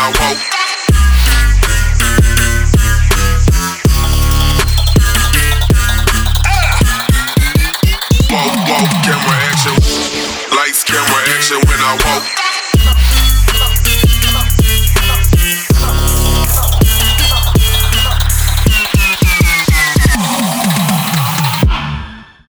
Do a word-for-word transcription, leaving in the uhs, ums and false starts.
I walk. Walk, walk, camera action. Lights, camera action when I walk.